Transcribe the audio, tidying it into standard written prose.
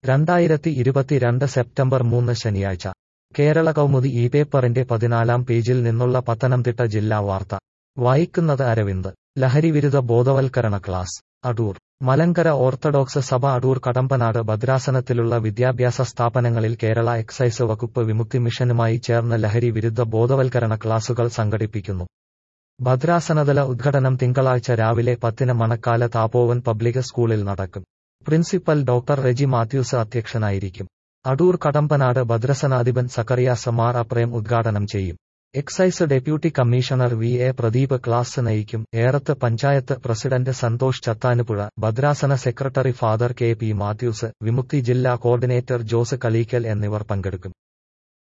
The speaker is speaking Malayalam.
2022 സെപ്റ്റംബർ 3 ശനിയാഴ്ച കേരള കൗമുദി ഈ പേപ്പറിന്റെ 14-ാം പേജിൽ നിന്നുള്ള പത്തനംതിട്ട ജില്ലാ വാർത്ത വായിക്കുന്നത് അരവിന്ദ്. ലഹരിവിരുദ്ധ ബോധവൽക്കരണ ക്ലാസ് അടൂർ. മലങ്കര ഓർത്തഡോക്സ് സഭ അടൂർ കടമ്പനാട് ഭദ്രാസനത്തിലുള്ള വിദ്യാഭ്യാസ സ്ഥാപനങ്ങളിൽ കേരള എക്സൈസ് വകുപ്പ് വിമുക്തി മിഷനുമായി ചേർന്ന് ലഹരി വിരുദ്ധ ബോധവൽക്കരണ ക്ലാസുകൾ സംഘടിപ്പിക്കുന്നു. ഭദ്രാസനതല ഉദ്ഘാടനം തിങ്കളാഴ്ച രാവിലെ 10-ന് മണക്കാല താപോവൻ പബ്ലിക് സ്കൂളിൽ നടക്കും. പ്രിൻസിപ്പൽ ഡോക്ടർ റെജി മാത്യൂസ് അധ്യക്ഷനായിരിക്കും. അടൂർ കടമ്പനാട് ഭദ്രസനാധിപൻ സക്കറിയാസ് മാർ അപ്രേം ഉദ്ഘാടനം ചെയ്യും. Excise deputy commissioner V A. Pradeep class നയിക്കും. ഏറത്ത് പഞ്ചായത്ത് പ്രസിഡന്റ് സന്തോഷ് ചത്താനുപുഴ, ഭദ്രാസന secretary father K P. Mathews, Vimukthi ജില്ലാ കോർഡിനേറ്റർ ജോസ് കളീക്കൽ എന്നിവർ പങ്കെടുക്കും.